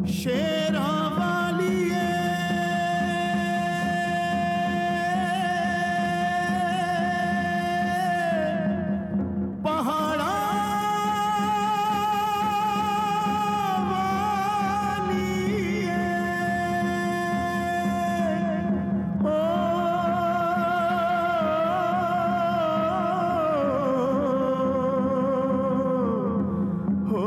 शेरा वालिए पहाड़ा वालिए ओ हो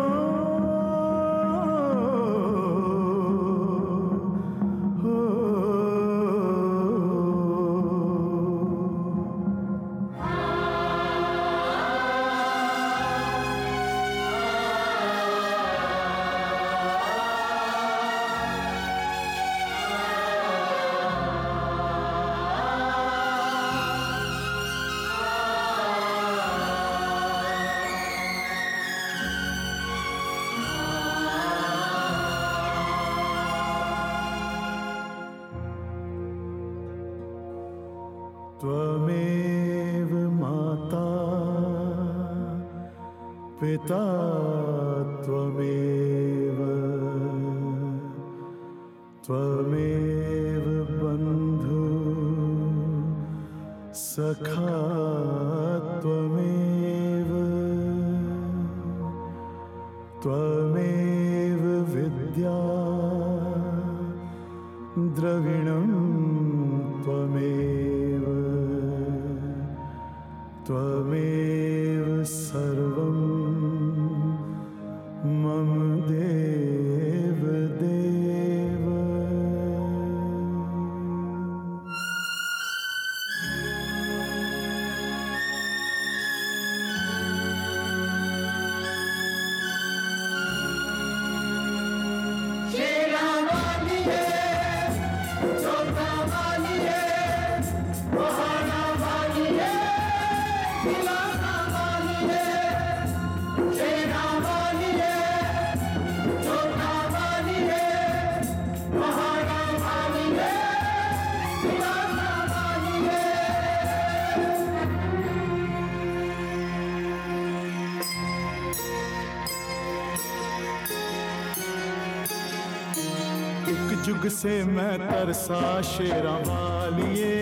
त्वमेव माता पिता त्वमेव त्वमेव बन्धु सखा त्वमेव त्वमेव विद्या द्रविणं त्वमेव त्वमेव सर्वं मम देव देव। शेरा वालिए जोधा वालिए पहाड़ा वालिए दिलासा वालिए शेरा वालिए जोधा वालिए पहाड़ा वालिए दिलासा वालिए। एक जुग से मैं तरसा शेरा वालिए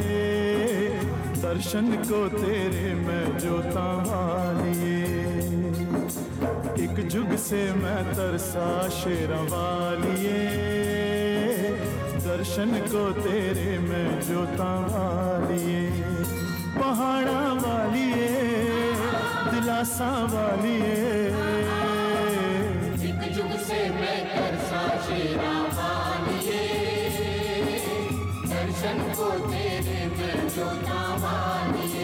दर्शन को तेरे मैं जोता वालिए। एक जुग से मैं तरसा शेरा वालिए दर्शन को तेरे मैं जोता वालिए। पहाड़ा वालिए दिलासा वालिए एक जुग से मैं तरसा शेरा वालिए दर्शन को तेरे मैं जोता वालिए।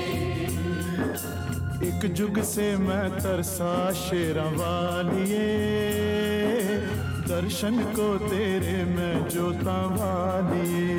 एक जुग से मैं तरसा शेरा वालिए दर्शन को तेरे मैं जोता वालिए।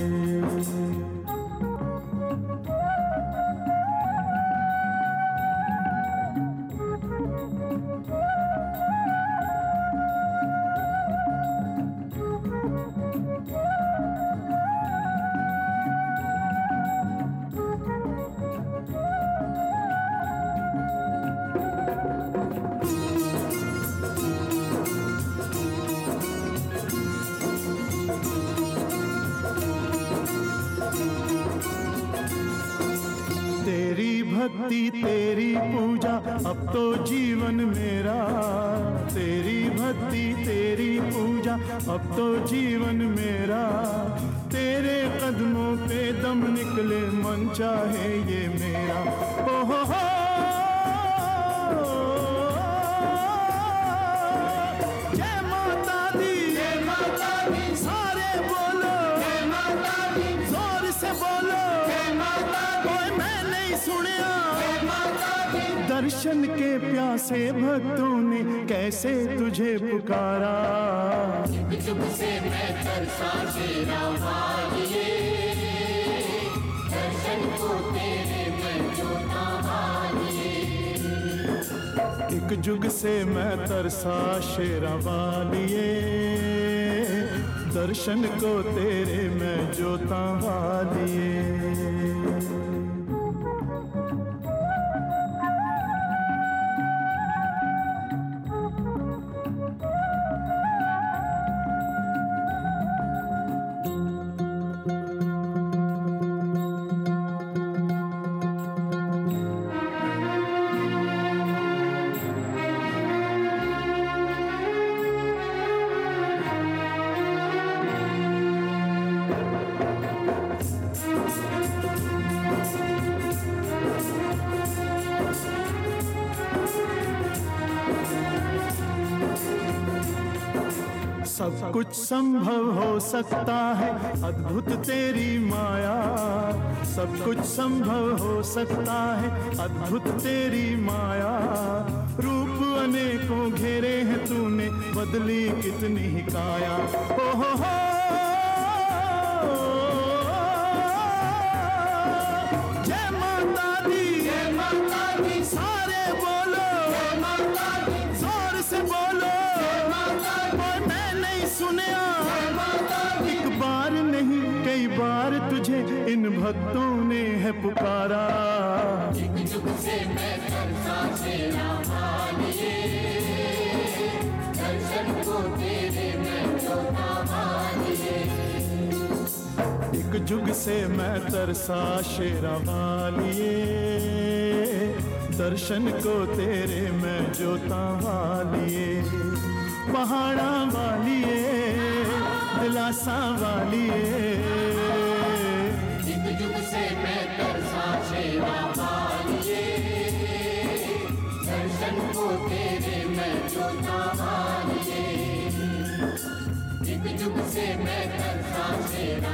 तेरी भक्ति तेरी पूजा अब तो जीवन मेरा। तेरी भक्ति तेरी पूजा अब तो जीवन मेरा। तेरे कदमों पे दम निकले मन चाहे ये मेरा। ओ हो जय माता दी सारे बोलो जय माता दी जोर से बोलो जय माता दी ओए मैं नहीं सुनिया। जय माता दी दर्शन के प्यासे भक्तों ने कैसे तुझे पुकारा। एक जुग से मैं तरसा शेरा वालिए दर्शन को तेरे मैं जोता वालिए। एक जुग से मैं तरसा शेरा वालिए दर्शन को तेरे मैं जोता वालिए। सब कुछ संभव हो सकता है, अद्भुत तेरी माया। सब कुछ संभव हो सकता है, अद्भुत तेरी माया। रूप अनेकों घेरे हैं तूने, बदली कितनी ही काया। ओ हो जय माता दी, जय माता दी, सारे बोलो जय माता दी, जोर से बोलो जय माता दी। और मैं नहीं सुनया जय माता दी, एक बार नहीं कई बार तुझे इन भक्तों ने है पुकारा। जुग जुग से मैं तरसा तेरा मानिए, दर्शन को तेरे मैं जोता मानिए। एक जुग से मैं तरसा शेरा वालिए, दर्शन को तेरे मैं जोता वालिए। पहाड़ा वालिए, दिलासा वालिए। जुग जुग से मैं तरसा शेरा वालिए, दर्शन को तेरे मैं जोता वालिए। जुग जुग से मैं तरसा शेरा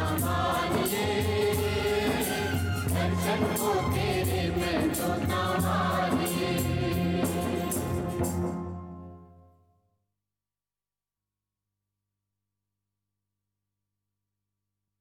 वालिए, दर्शन को तेरे मैं जोता वालिए।